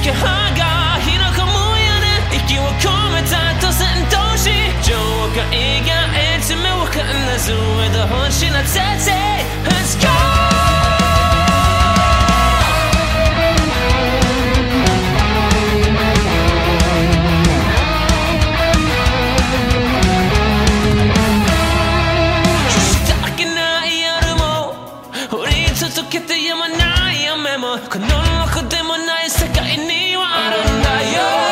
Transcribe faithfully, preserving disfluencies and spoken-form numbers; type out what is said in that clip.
気配が開かむやね息を込めたと戦闘し上海がいつもわかんなずへと星なぜぜ Let's go続けてやまない雨もこのろくでもない世界にはあるんだよ